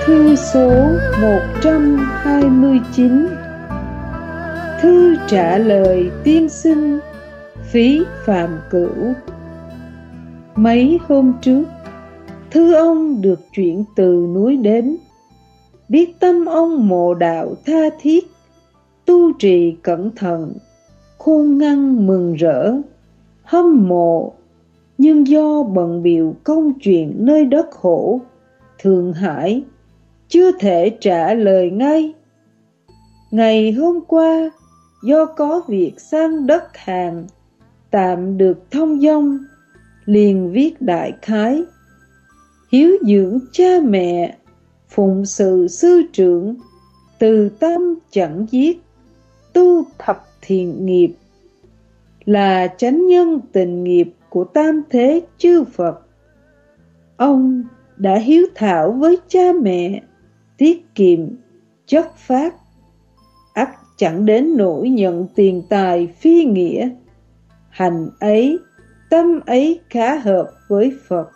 Thư số 129. Thư trả lời tiên sinh Phí Phạm Cửu. Mấy hôm trước, thư ông được chuyển từ núi đến. Biết tâm ông mộ đạo tha thiết, tu trì cẩn thận, khôn ngoan mừng rỡ, hâm mộ. Nhưng do bận bịu công chuyện nơi đất khổ Thượng Hải, chưa thể trả lời ngay. Ngày hôm qua, do có việc sang đất Hàn, tạm được thông dong, liền viết đại khái. Hiếu dưỡng cha mẹ, phụng sự sư trưởng, từ tâm chẳng giết, tu thập thiện nghiệp, là chánh nhân tình nghiệp của tam thế chư Phật. Ông đã hiếu thảo với cha mẹ, tiết kiệm, chất phác, ắt chẳng đến nỗi nhận tiền tài phi nghĩa. Hành ấy, tâm ấy khá hợp với Phật.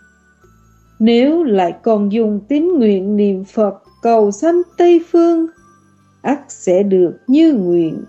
Nếu lại còn dùng tín nguyện niệm Phật cầu sanh Tây Phương, ắt sẽ được như nguyện.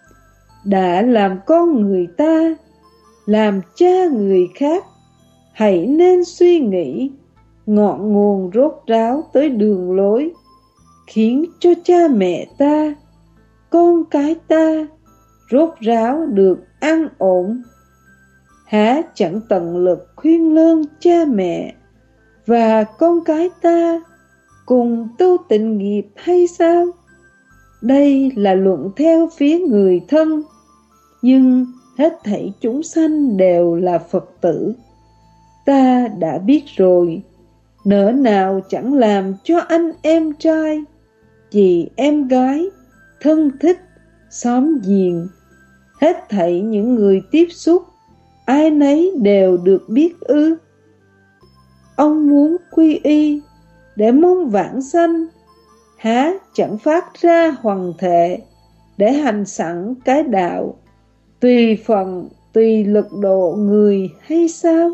Đã làm con người ta, làm cha người khác, hãy nên suy nghĩ ngọn nguồn rốt ráo tới đường lối, khiến cho cha mẹ ta, con cái ta rốt ráo được an ổn. Há chẳng tận lực khuyên lơn cha mẹ và con cái ta cùng tu tịnh nghiệp hay sao? Đây là luận theo phía người thân, nhưng hết thảy chúng sanh đều là Phật tử. Ta đã biết rồi, nỡ nào chẳng làm cho anh em trai, chị em gái, thân thích, xóm giềng, hết thảy những người tiếp xúc, ai nấy đều được biết ư? Ông muốn quy y để mong vãng sanh, há chẳng phát ra hoằng thệ để hành sẵn cái đạo, tùy phần tùy lực độ người hay sao?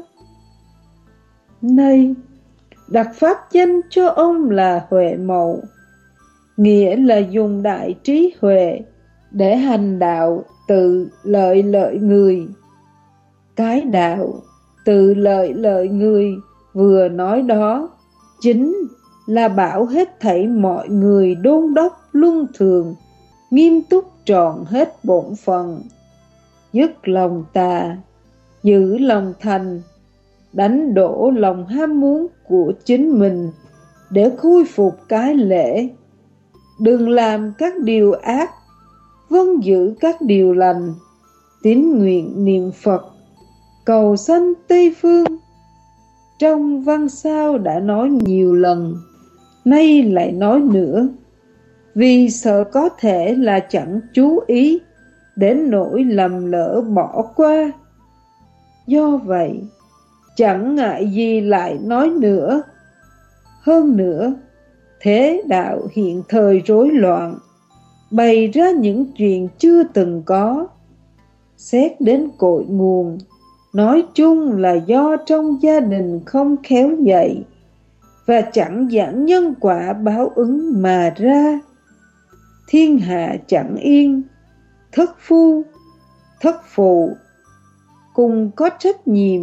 Này, đặt pháp danh cho ông là Huệ Mậu, nghĩa là dùng đại trí huệ để hành đạo tự lợi lợi người. Cái đạo tự lợi lợi người vừa nói đó chính là bảo hết thảy mọi người đôn đốc luân thường, nghiêm túc trọn hết bổn phận, dứt lòng tà, giữ lòng thành, đánh đổ lòng ham muốn của chính mình để khôi phục cái lễ. Đừng làm các điều ác, vâng giữ các điều lành, tín nguyện niệm Phật, cầu sanh Tây Phương. Trong văn sao đã nói nhiều lần, nay lại nói nữa, vì sợ có thể là chẳng chú ý đến nỗi lầm lỡ bỏ qua. Do vậy, chẳng ngại gì lại nói nữa. Hơn nữa, thế đạo hiện thời rối loạn, bày ra những chuyện chưa từng có. Xét đến cội nguồn, nói chung là do trong gia đình không khéo dạy và chẳng giảng nhân quả báo ứng mà ra. Thiên hạ chẳng yên, thất phu, thất phụ cùng có trách nhiệm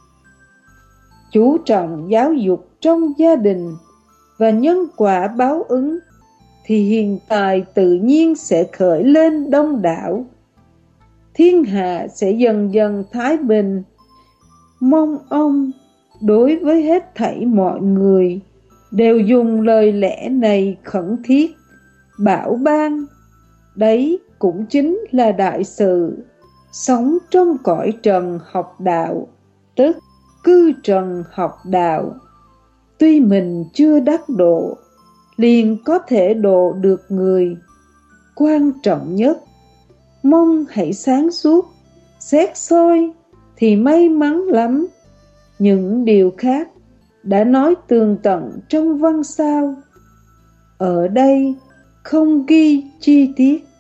chú trọng giáo dục trong gia đình và nhân quả báo ứng, thì hiện tại tự nhiên sẽ khởi lên đông đảo. Thiên hạ sẽ dần dần thái bình. Mong ông đối với hết thảy mọi người đều dùng lời lẽ này khẩn thiết, bảo ban. Đấy cũng chính là đại sự sống trong cõi trần học đạo, tức cư trần học đạo. Tuy mình chưa đắc độ, liền có thể độ được người. Quan trọng nhất, mong hãy sáng suốt, xét soi thì may mắn lắm. Những điều khác đã nói tường tận trong văn sao, ở đây không ghi chi tiết.